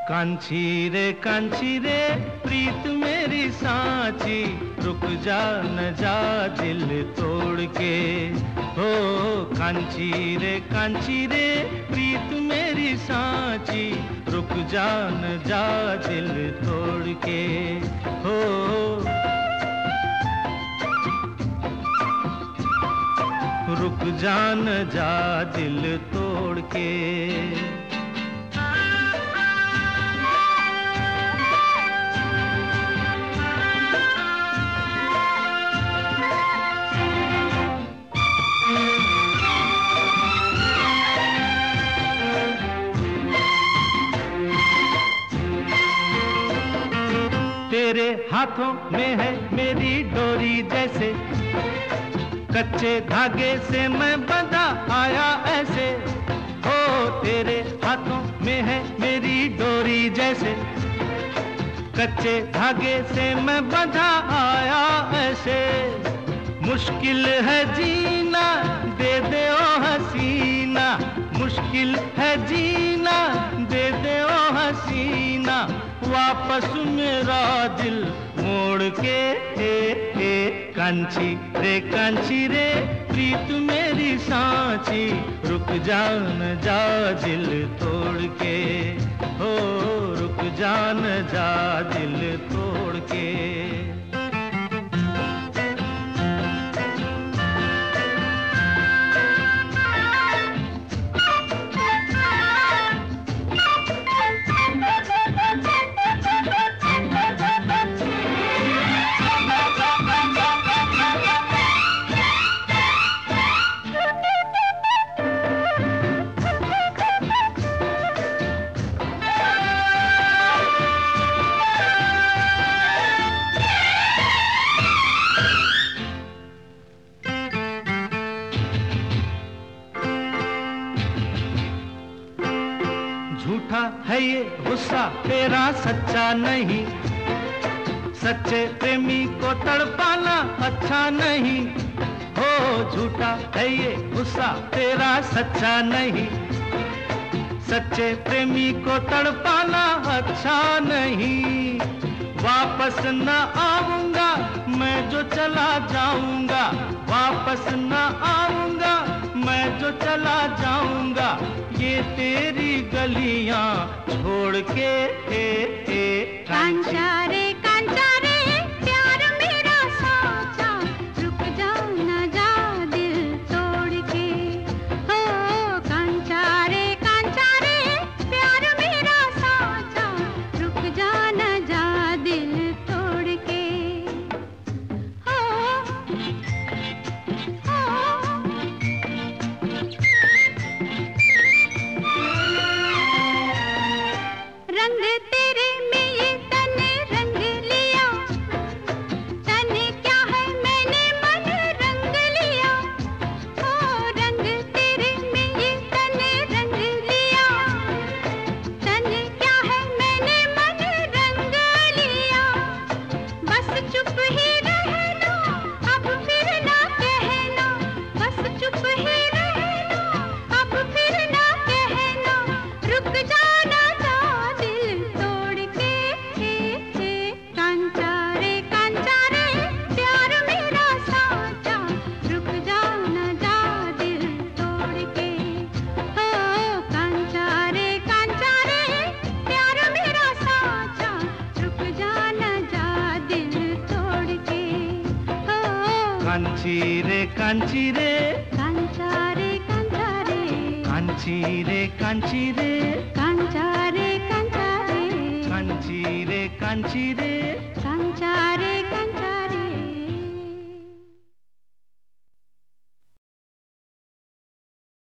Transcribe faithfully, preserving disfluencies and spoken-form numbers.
कांची रे कांची रे प्रीत मेरी सांची, रुक जा न जा दिल तोड़ के। हो कांची रे कांची रे प्रीत मेरी सांची, रुक जा न जा दिल तोड़ के। हो रुक जा न जा दिल तोड़ के। तेरे हाथों में है मेरी डोरी जैसे, कच्चे धागे से मैं बंधा आया ऐसे। हो तेरे हाथों में है मेरी डोरी जैसे, कच्चे धागे से मैं बंधा आया ऐसे। मुश्किल है जीना दे दे ओ हसीना, मुश्किल है जीना दे दे ओ हसीना, वापस मेरा दिल मोड़ के। ए, ए, कांची रे कांची रे प्रीत मेरी सांची, रुक जा न जा दिल तोड़ के। हो रुक जा न जा दिल तोड़ के। झूठा है ये गुस्सा तेरा सच्चा नहीं, सच्चे प्रेमी को तड़पाना अच्छा नहीं। हो झूठा है ये गुस्सा तेरा सच्चा नहीं, सच्चे प्रेमी को तड़पाना अच्छा नहीं। वापस न आऊंगा मैं जो चला जाऊंगा, वापस न आऊंगा मैं जो चला जाऊंगा, ये तेरी गलियां छोड़ के। ए, ए, कांचा रे कांचा रे प्यार मेरा साचा, रुक जा न जा दिल तोड़ के। हो कांचा रे कांचा रे प्यार मेरा साचा, रुक जा न जा दिल तोड़ के। हो हो रंग तेरे में ये तन रंग लिया, तन क्या है मैंने मन रंग लिया। ओ रंग तेरे में ये तन रंग लिया, तन क्या है मैंने मन रंग लिया। बस चुप ही रहना अब फिर ना कहना, बस चुप ही रहना अब फिर ना कहना, रुक जाना जा दिल तोड़ के। कांचा रे कांचा रे प्यार मेरा साचा, रुक जा न जा दिल तोड़ के। हो कांचा रे कांचा रे प्यार मेरा साचा, रुक जा न जा दिल तोड़ के। हो कांची रे कांची रे कांचा रे कांचा रे, कांची रे कांची रे कांचा रे कांचा रे, कांची रे कांची रे कांचा रे कांचा